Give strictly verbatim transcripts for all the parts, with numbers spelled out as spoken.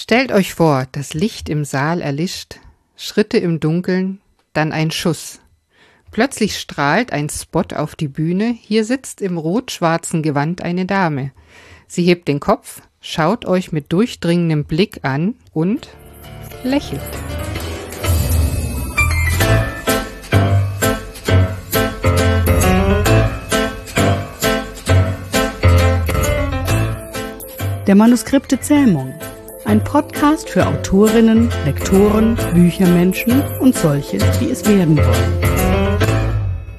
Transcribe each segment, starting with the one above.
Stellt euch vor, das Licht im Saal erlischt, Schritte im Dunkeln, dann ein Schuss. Plötzlich strahlt ein Spot auf die Bühne, hier sitzt im rot-schwarzen Gewand eine Dame. Sie hebt den Kopf, schaut euch mit durchdringendem Blick an und lächelt. Der Manuskripte Zähmung. Ein Podcast für Autorinnen, Lektoren, Büchermenschen und solche, die es werden wollen.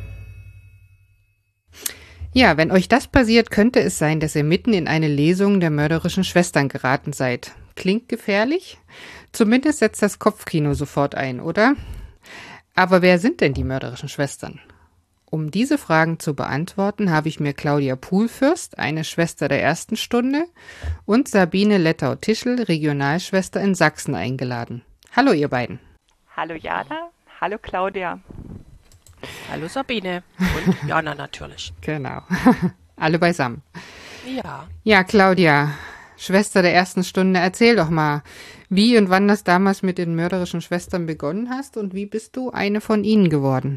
Ja, wenn euch das passiert, könnte es sein, dass ihr mitten in eine Lesung der mörderischen Schwestern geraten seid. Klingt gefährlich? Zumindest setzt das Kopfkino sofort ein, oder? Aber wer sind denn die mörderischen Schwestern? Um diese Fragen zu beantworten, habe ich mir Claudia Pohlfürst, eine Schwester der ersten Stunde, und Sabine Lettau-Tischel, Regionalschwester in Sachsen, eingeladen. Hallo ihr beiden. Hallo Jana, hallo Claudia. Hallo Sabine und Jana natürlich. Genau, alle beisammen. Ja. Ja, Claudia, Schwester der ersten Stunde, erzähl doch mal, wie und wann das damals mit den mörderischen Schwestern begonnen hast und wie bist du eine von ihnen geworden?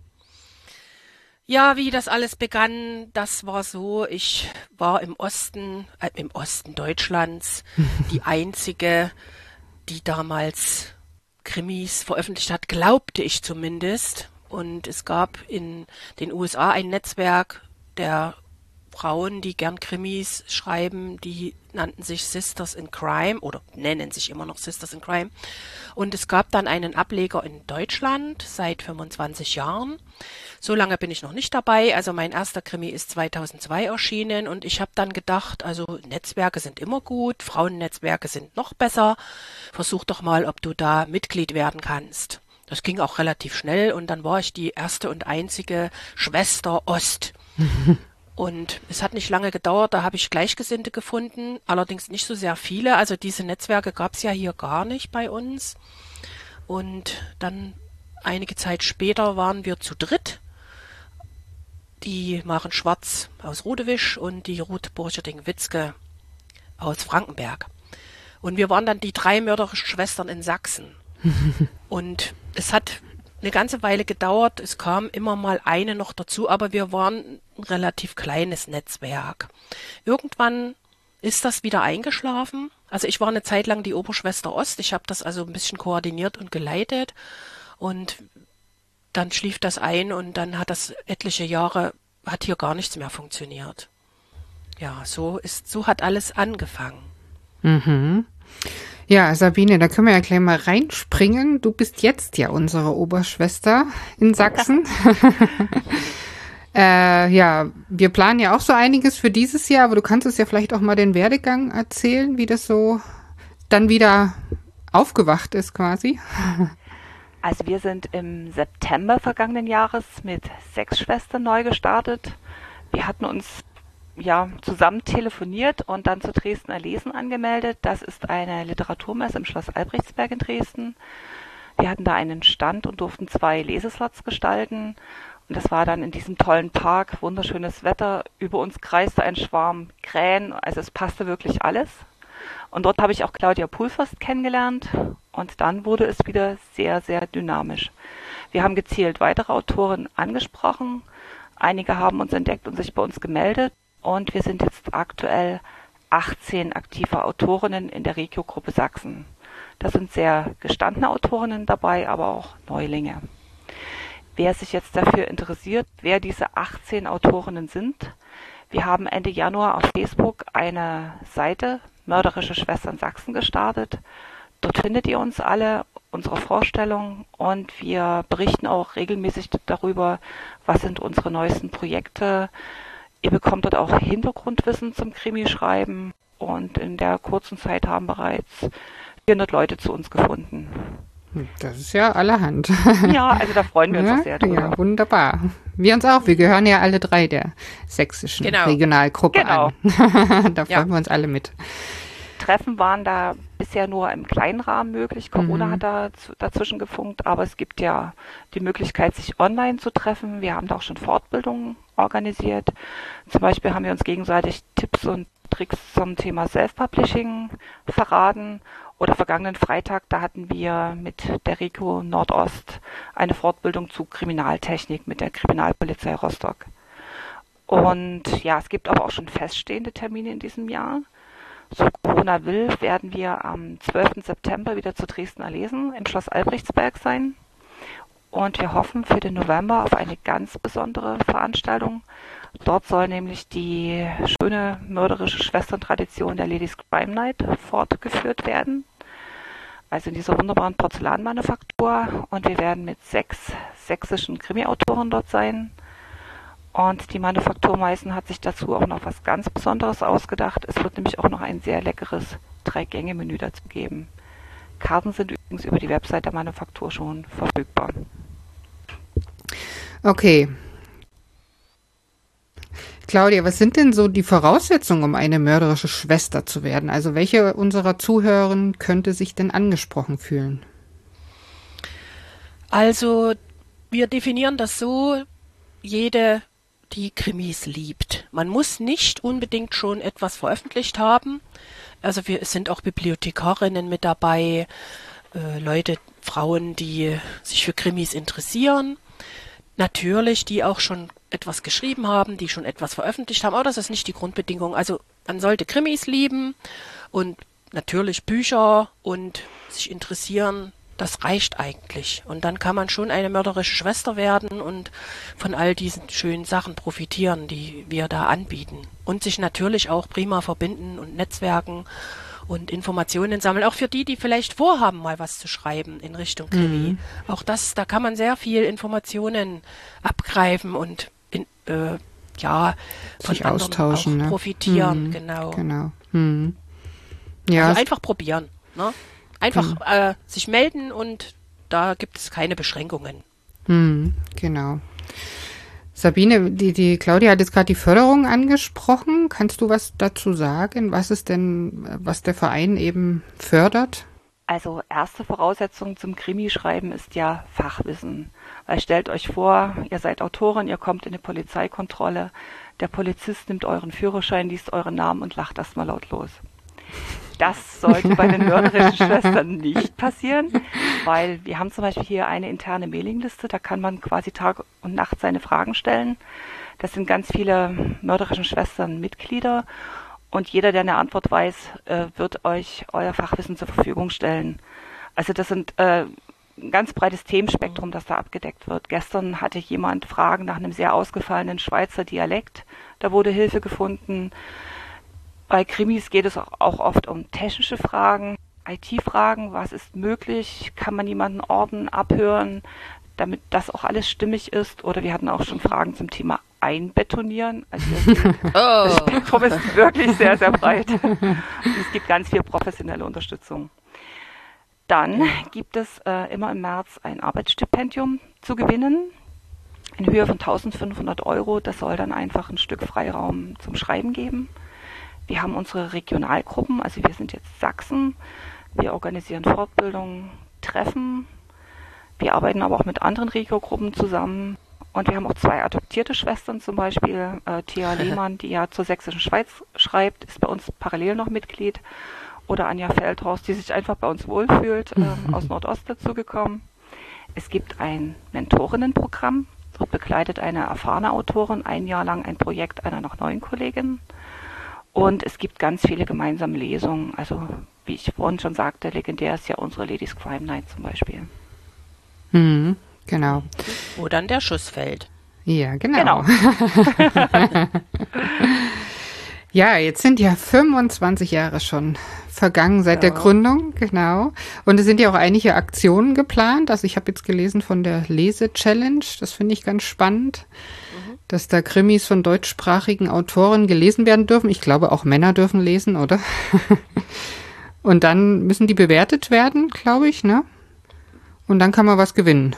Ja, wie das alles begann, das war so, ich war im Osten, äh, im Osten Deutschlands die einzige, die damals Krimis veröffentlicht hat, glaubte ich zumindest. Und es gab in den U S A ein Netzwerk der Frauen, die gern Krimis schreiben, die nannten sich Sisters in Crime oder nennen sich immer noch Sisters in Crime. Und es gab dann einen Ableger in Deutschland seit fünfundzwanzig Jahren. So lange bin ich noch nicht dabei. Also mein erster Krimi ist zweitausendzwei erschienen und ich habe dann gedacht, also Netzwerke sind immer gut, Frauennetzwerke sind noch besser. Versuch doch mal, ob du da Mitglied werden kannst. Das ging auch relativ schnell und dann war ich die erste und einzige Schwester Ost. Und es hat nicht lange gedauert, da habe ich Gleichgesinnte gefunden, allerdings nicht so sehr viele. Also diese Netzwerke gab es ja hier gar nicht bei uns. Und dann einige Zeit später waren wir zu dritt. Die Maren Schwarz aus Rodewisch und die Ruth Burcherding-Witzke aus Frankenberg. Und wir waren dann die drei mörderischen Schwestern in Sachsen. Und es hat eine ganze Weile gedauert, es kam immer mal eine noch dazu, aber wir waren ein relativ kleines Netzwerk. Irgendwann ist das wieder eingeschlafen. Also ich war eine Zeit lang die Oberschwester Ost, ich habe das also ein bisschen koordiniert und geleitet und dann schlief das ein und dann hat das etliche Jahre, hat hier gar nichts mehr funktioniert. Ja, so ist, so hat alles angefangen. Mhm. Ja, Sabine, da können wir ja gleich mal reinspringen. Du bist jetzt ja unsere Oberschwester in Sachsen. äh, ja, wir planen ja auch so einiges für dieses Jahr, aber du kannst uns ja vielleicht auch mal den Werdegang erzählen, wie das so dann wieder aufgewacht ist quasi. Also wir sind im September vergangenen Jahres mit sechs Schwestern neu gestartet. Wir hatten uns ja, zusammen telefoniert und dann zu Dresdner Lesen angemeldet. Das ist eine Literaturmesse im Schloss Albrechtsberg in Dresden. Wir hatten da einen Stand und durften zwei Leseslots gestalten. Und das war dann in diesem tollen Park, wunderschönes Wetter. Über uns kreiste ein Schwarm Krähen, also es passte wirklich alles. Und dort habe ich auch Claudia Pohlfürst kennengelernt. Und dann wurde es wieder sehr, sehr dynamisch. Wir haben gezielt weitere Autoren angesprochen. Einige haben uns entdeckt und sich bei uns gemeldet. Und wir sind jetzt aktuell achtzehn aktive Autorinnen in der Regio-Gruppe Sachsen. Da sind sehr gestandene Autorinnen dabei, aber auch Neulinge. Wer sich jetzt dafür interessiert, wer diese achtzehn Autorinnen sind, wir haben Ende Januar auf Facebook eine Seite Mörderische Schwestern Sachsen gestartet. Dort findet ihr uns alle, unsere Vorstellungen und wir berichten auch regelmäßig darüber, was sind unsere neuesten Projekte. Ihr bekommt dort auch Hintergrundwissen zum Krimischreiben und in der kurzen Zeit haben bereits vierhundert Leute zu uns gefunden. Das ist ja allerhand. Ja, also da freuen wir uns ja, auch sehr drüber. Ja, wunderbar. Wir uns auch. Wir gehören ja alle drei der sächsischen genau. Regionalgruppe genau. an. Da freuen ja. wir uns alle mit. Treffen waren da bisher nur im kleinen Rahmen möglich. Corona Mhm. hat da dazwischen gefunkt, aber es gibt ja die Möglichkeit, sich online zu treffen. Wir haben da auch schon Fortbildungen organisiert. Zum Beispiel haben wir uns gegenseitig Tipps und Tricks zum Thema Self-Publishing verraten Oder vergangenen Freitag, da hatten wir mit der Regio Nordost eine Fortbildung zu Kriminaltechnik mit der Kriminalpolizei Rostock. Und ja, es gibt aber auch schon feststehende Termine in diesem Jahr. So Corona will, werden wir am zwölften September wieder zu Dresden Erlesen im Schloss Albrechtsberg sein. Und wir hoffen für den November auf eine ganz besondere Veranstaltung. Dort soll nämlich die schöne mörderische Schwesterntradition der Ladies Crime Night fortgeführt werden. Also in dieser wunderbaren Porzellanmanufaktur. Und wir werden mit sechs sächsischen Krimi-Autoren dort sein. Und die Manufaktur Meißen hat sich dazu auch noch was ganz Besonderes ausgedacht. Es wird nämlich auch noch ein sehr leckeres Drei-Gänge-Menü dazu geben. Karten sind übrigens über die Website der Manufaktur schon verfügbar. Okay. Claudia, was sind denn so die Voraussetzungen, um eine mörderische Schwester zu werden? Also welche unserer Zuhörer könnte sich denn angesprochen fühlen? Also wir definieren das so, jede, die Krimis liebt. Man muss nicht unbedingt schon etwas veröffentlicht haben. Also wir, es sind auch Bibliothekarinnen mit dabei, äh, Leute, Frauen, die sich für Krimis interessieren. Natürlich, die auch schon etwas geschrieben haben, die schon etwas veröffentlicht haben, aber das ist nicht die Grundbedingung. Also man sollte Krimis lieben und natürlich Bücher und sich interessieren, das reicht eigentlich. Und dann kann man schon eine mörderische Schwester werden und von all diesen schönen Sachen profitieren, die wir da anbieten. Und sich natürlich auch prima verbinden und netzwerken und Informationen sammeln. Auch für die, die vielleicht vorhaben, mal was zu schreiben in Richtung Krimi. Mhm. Auch das, da kann man sehr viel Informationen abgreifen und in, äh, ja, von sich anderen austauschen, auch ne? profitieren. Mhm. Genau. Genau. Mhm. Ja. Also einfach probieren, ne? Einfach hm. äh, sich melden und da gibt es keine Beschränkungen. Hm, genau. Sabine, die, die Claudia hat jetzt gerade die Förderung angesprochen. Kannst du was dazu sagen? Was ist denn, was der Verein eben fördert? Also erste Voraussetzung zum Krimischreiben ist ja Fachwissen. Weil stellt euch vor, ihr seid Autorin, ihr kommt in eine Polizeikontrolle, der Polizist nimmt euren Führerschein, liest euren Namen und lacht erstmal laut los. Das sollte bei den mörderischen Schwestern nicht passieren, weil wir haben zum Beispiel hier eine interne Mailingliste, da kann man quasi Tag und Nacht seine Fragen stellen. Das sind ganz viele mörderischen Schwestern Mitglieder und jeder, der eine Antwort weiß, wird euch euer Fachwissen zur Verfügung stellen. Also das sind äh, ein ganz breites Themenspektrum, das da abgedeckt wird. Gestern hatte jemand Fragen nach einem sehr ausgefallenen Schweizer Dialekt, da wurde Hilfe gefunden. Bei Krimis geht es auch oft um technische Fragen, I T-Fragen, was ist möglich, kann man jemanden orten, abhören, damit das auch alles stimmig ist. Oder wir hatten auch schon Fragen zum Thema Einbetonieren. Also das, das Spektrum ist wirklich sehr, sehr breit. Und es gibt ganz viel professionelle Unterstützung. Dann gibt es äh, immer im März ein Arbeitsstipendium zu gewinnen in Höhe von eintausendfünfhundert Euro. Das soll dann einfach ein Stück Freiraum zum Schreiben geben. Wir haben unsere Regionalgruppen, also wir sind jetzt Sachsen, wir organisieren Fortbildungen, Treffen, wir arbeiten aber auch mit anderen Regiogruppen zusammen und wir haben auch zwei adoptierte Schwestern, zum Beispiel äh, Thea Lehmann, die ja zur Sächsischen Schweiz schreibt, ist bei uns parallel noch Mitglied, oder Anja Feldhorst, die sich einfach bei uns wohlfühlt, äh, aus Nordost dazugekommen. Es gibt ein Mentorinnenprogramm, dort begleitet eine erfahrene Autorin ein Jahr lang ein Projekt einer noch neuen Kollegin. Und es gibt ganz viele gemeinsame Lesungen. Also, wie ich vorhin schon sagte, legendär ist ja unsere Ladies Crime Night zum Beispiel. Mhm, genau. Wo dann der Schuss fällt. Ja, genau. Genau. Ja, jetzt sind ja fünfundzwanzig Jahre schon vergangen seit ja. der Gründung, genau. Und es sind ja auch einige Aktionen geplant. Also ich habe jetzt gelesen von der Lese-Challenge. Das finde ich ganz spannend. Dass da Krimis von deutschsprachigen Autoren gelesen werden dürfen. Ich glaube, auch Männer dürfen lesen, oder? Und dann müssen die bewertet werden, glaube ich, ne? Und dann kann man was gewinnen.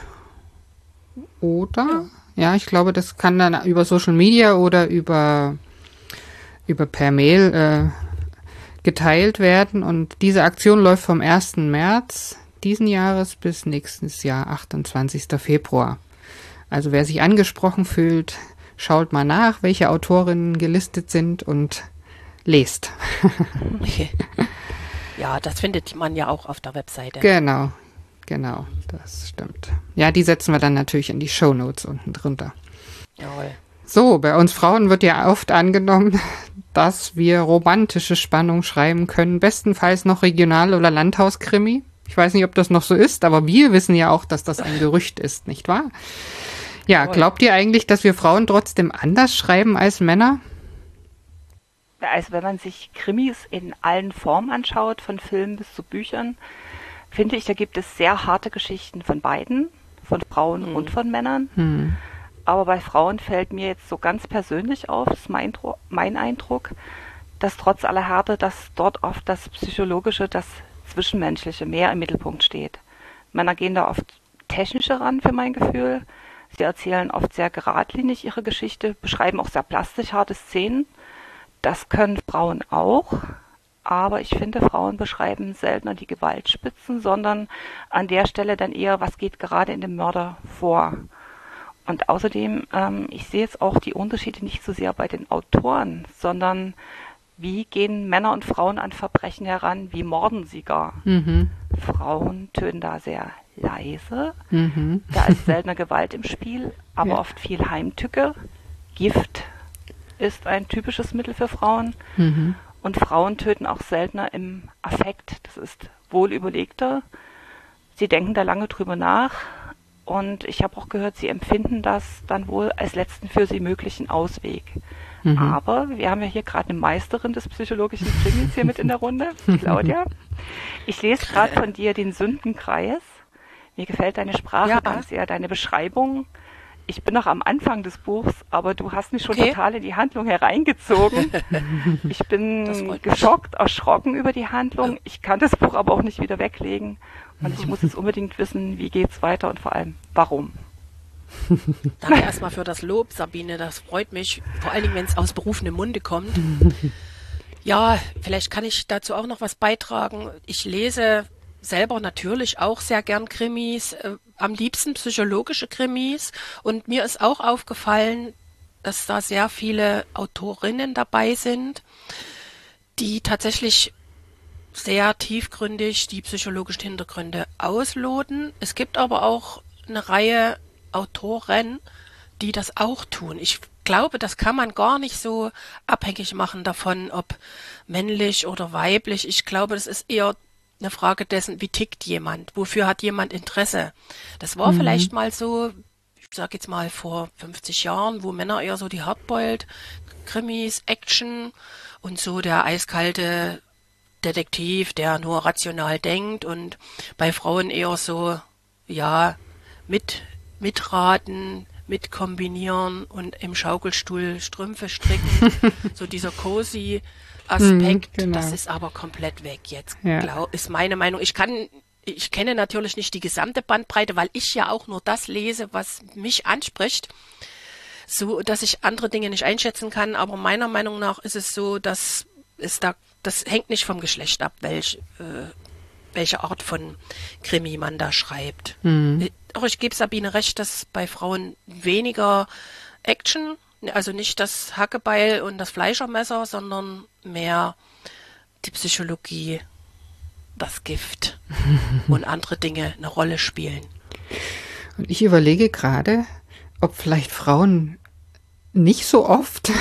Oder? Ja, ja ich glaube, das kann dann über Social Media oder über, über per Mail äh, geteilt werden. Und diese Aktion läuft vom ersten März diesen Jahres bis nächstes Jahr, achtundzwanzigsten Februar. Also wer sich angesprochen fühlt, schaut mal nach, welche Autorinnen gelistet sind und lest. Ja, das findet man ja auch auf der Webseite. Genau, genau, das stimmt. Ja, die setzen wir dann natürlich in die Shownotes unten drunter. Jawohl. So, bei uns Frauen wird ja oft angenommen, dass wir romantische Spannung schreiben können, bestenfalls noch Regional- oder Landhauskrimi. Ich weiß nicht, ob das noch so ist, aber wir wissen ja auch, dass das ein Gerücht ist, nicht wahr? Ja, glaubt ihr eigentlich, dass wir Frauen trotzdem anders schreiben als Männer? Also wenn man sich Krimis in allen Formen anschaut, von Filmen bis zu Büchern, finde ich, da gibt es sehr harte Geschichten von beiden, von Frauen hm. und von Männern. Hm. Aber bei Frauen fällt mir jetzt so ganz persönlich auf, das ist mein, mein Eindruck, dass trotz aller Härte, dass dort oft das Psychologische, das Zwischenmenschliche mehr im Mittelpunkt steht. Männer gehen da oft technischer ran, für mein Gefühl. Sie erzählen oft sehr geradlinig ihre Geschichte, beschreiben auch sehr plastisch harte Szenen. Das können Frauen auch, aber ich finde, Frauen beschreiben seltener die Gewaltspitzen, sondern an der Stelle dann eher, was geht gerade in dem Mörder vor. Und außerdem, ähm, ich sehe jetzt auch die Unterschiede nicht so sehr bei den Autoren, sondern wie gehen Männer und Frauen an Verbrechen heran, wie morden sie gar. Mhm. Frauen töten da sehr leise, mhm. da ist seltener Gewalt im Spiel, aber ja. oft viel Heimtücke. Gift ist ein typisches Mittel für Frauen. Mhm. Und Frauen töten auch seltener im Affekt. Das ist wohl überlegter. Sie denken da lange drüber nach. Und ich habe auch gehört, sie empfinden das dann wohl als letzten für sie möglichen Ausweg. Mhm. Aber wir haben ja hier gerade eine Meisterin des psychologischen Krimis hier mit in der Runde, Claudia. Ich lese gerade von dir den Sündenkreis. Mir gefällt deine Sprache ja. ganz sehr, deine Beschreibung. Ich bin noch am Anfang des Buchs, aber du hast mich schon okay. total in die Handlung hereingezogen. Ich bin geschockt, erschrocken über die Handlung. Ich kann das Buch aber auch nicht wieder weglegen. Und ich muss jetzt unbedingt wissen, wie geht's weiter und vor allem, warum. Danke erstmal für das Lob, Sabine. Das freut mich, vor allen Dingen, wenn es aus berufenem Munde kommt. Ja, vielleicht kann ich dazu auch noch was beitragen. Ich lese selber natürlich auch sehr gern Krimis, äh, am liebsten psychologische Krimis. Und mir ist auch aufgefallen, dass da sehr viele Autorinnen dabei sind, die tatsächlich sehr tiefgründig die psychologischen Hintergründe ausloten. Es gibt aber auch eine Reihe Autoren, die das auch tun. Ich glaube, das kann man gar nicht so abhängig machen davon, ob männlich oder weiblich. Ich glaube, das ist eher eine Frage dessen, wie tickt jemand, wofür hat jemand Interesse. Das war mhm. vielleicht mal so, ich sage jetzt mal vor fünfzig Jahren, wo Männer eher so die Hardboiled, Krimis, Action und so der eiskalte Detektiv, der nur rational denkt, und bei Frauen eher so, ja, mit mitraten, mitkombinieren und im Schaukelstuhl Strümpfe stricken. So dieser cozy Aspekt, mm, genau. Das ist aber komplett weg jetzt, ja. glaub, ist meine Meinung. Ich kann, ich kenne natürlich nicht die gesamte Bandbreite, weil ich ja auch nur das lese, was mich anspricht, so dass ich andere Dinge nicht einschätzen kann, aber meiner Meinung nach ist es so, dass es da, das hängt nicht vom Geschlecht ab, welch, äh, welche Art von Krimi man da schreibt. Mhm. Auch ich gebe Sabine recht, dass bei Frauen weniger Action, also nicht das Hackebeil und das Fleischermesser, sondern mehr die Psychologie, das Gift und andere Dinge eine Rolle spielen. Und ich überlege gerade, ob vielleicht Frauen nicht so oft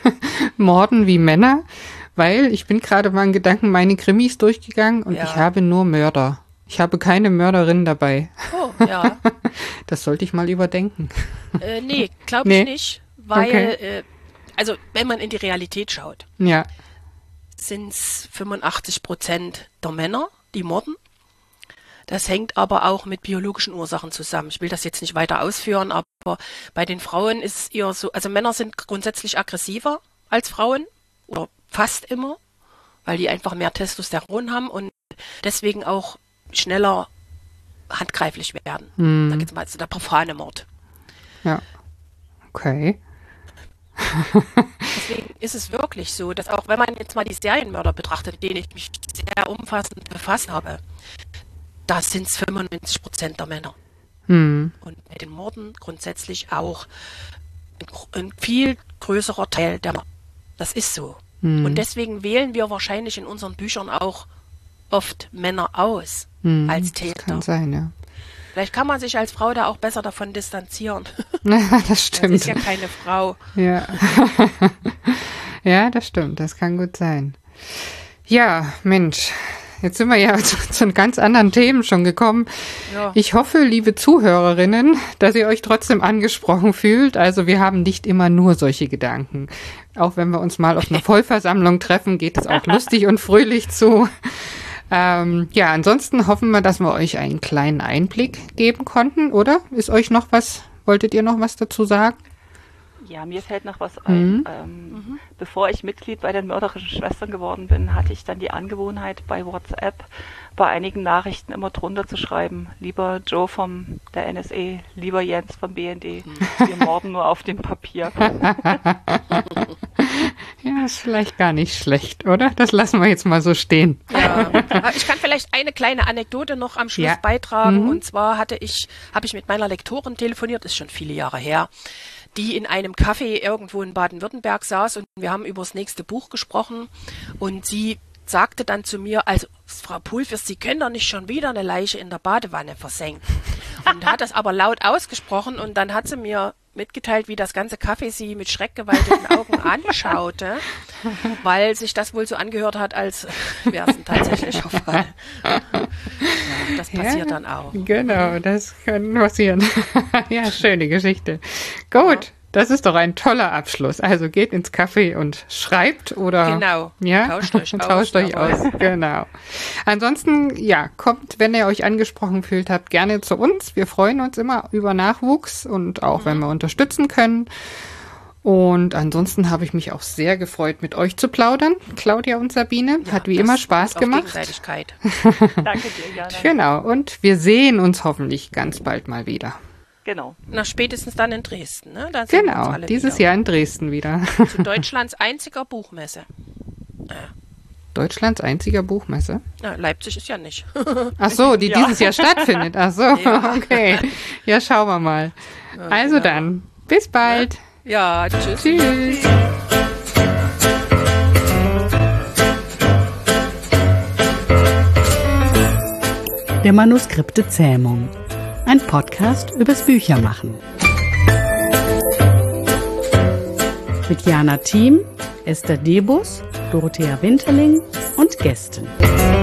morden wie Männer, weil ich bin gerade mal in Gedanken meine Krimis durchgegangen und ja. ich habe nur Mörder. Ich habe keine Mörderin dabei. Oh, ja. Das sollte ich mal überdenken. Äh, nee, glaube ich nee. nicht, weil, okay. äh, also wenn man in die Realität schaut, ja. sind es fünfundachtzig Prozent der Männer, die morden. Das hängt aber auch mit biologischen Ursachen zusammen. Ich will das jetzt nicht weiter ausführen, aber bei den Frauen ist es eher so, also Männer sind grundsätzlich aggressiver als Frauen oder fast immer, weil die einfach mehr Testosteron haben und deswegen auch schneller handgreiflich werden. Hm. Da geht es mal zu der profane Mord. Ja, okay. Deswegen ist es wirklich so, dass auch wenn man jetzt mal die Serienmörder betrachtet, mit denen ich mich sehr umfassend befasst habe, da sind es fünfundneunzig Prozent der Männer. Hm. Und bei den Morden grundsätzlich auch ein, ein viel größerer Teil der Männer. Das ist so. Hm. Und deswegen wählen wir wahrscheinlich in unseren Büchern auch oft Männer aus Hm, als das Täter. kann sein, ja. Vielleicht kann man sich als Frau da auch besser davon distanzieren. Das Das stimmt. ist ja keine Frau. Ja. Ja, das stimmt. Das kann gut sein. Ja, Mensch. Jetzt sind wir ja zu, zu ganz anderen Themen schon gekommen. Ja. Ich hoffe, liebe Zuhörerinnen, dass ihr euch trotzdem angesprochen fühlt. Also wir haben nicht immer nur solche Gedanken. Auch wenn wir uns mal auf einer Vollversammlung treffen, geht es auch lustig und fröhlich zu. Ähm, ja, ansonsten hoffen wir, dass wir euch einen kleinen Einblick geben konnten, oder? Ist euch noch was, wolltet ihr noch was dazu sagen? Ja, mir fällt noch was ein. Mhm. Ähm, mhm. Bevor ich Mitglied bei den mörderischen Schwestern geworden bin, hatte ich dann die Angewohnheit, bei WhatsApp bei einigen Nachrichten immer drunter zu schreiben, lieber Joe vom der N S A, lieber Jens vom B N D, wir morden nur auf dem Papier. Ja, ist vielleicht gar nicht schlecht, oder? Das lassen wir jetzt mal so stehen. Ja. Ich kann vielleicht eine kleine Anekdote noch am Schluss Ja. beitragen. Mhm. Und zwar hatte ich, habe ich mit meiner Lektorin telefoniert, ist schon viele Jahre her, die in einem Café irgendwo in Baden-Württemberg saß und wir haben über das nächste Buch gesprochen und sie sagte dann zu mir, also Frau Pulvers, Sie können doch nicht schon wieder eine Leiche in der Badewanne versenken. Und hat das aber laut ausgesprochen und dann hat sie mir mitgeteilt, wie das ganze Café sie mit schreckgeweiteten Augen anschaute, weil sich das wohl so angehört hat, als wäre es ein tatsächlicher Fall. Ja, das passiert Ja, dann auch. Genau, das kann passieren. Ja, schöne Geschichte. Gut, das ist doch ein toller Abschluss. Also geht ins Café und schreibt oder Genau. ja, Tauscht euch aus, tauscht euch jawohl. aus. Genau. Ansonsten, ja, kommt, wenn ihr euch angesprochen fühlt habt, gerne zu uns. Wir freuen uns immer über Nachwuchs und auch, wenn wir unterstützen können. Und ansonsten habe ich mich auch sehr gefreut, mit euch zu plaudern, Claudia und Sabine. Ja, Hat wie das immer Spaß auf gemacht. Gegenseitigkeit. Danke dir, Jana. Genau. Und wir sehen uns hoffentlich ganz bald mal wieder. Genau. Na, spätestens dann in Dresden, ne? Da sehen wir uns Genau. alle Dieses wieder. Jahr in Dresden wieder. Zu Deutschlands einziger Buchmesse. Deutschlands einziger Buchmesse. Na, Leipzig ist ja nicht. Ach so, die Ja. dieses Jahr stattfindet. Ach so, Ja. okay. Ja, schauen wir mal. Also genau. dann, bis bald. Ja, tschüss. Tschüss. Der Manuskripte Zähmung. Ein Podcast übers Büchermachen. Mit Jana Thiem, Esther Debus, Dorothea Winterling und Gästen.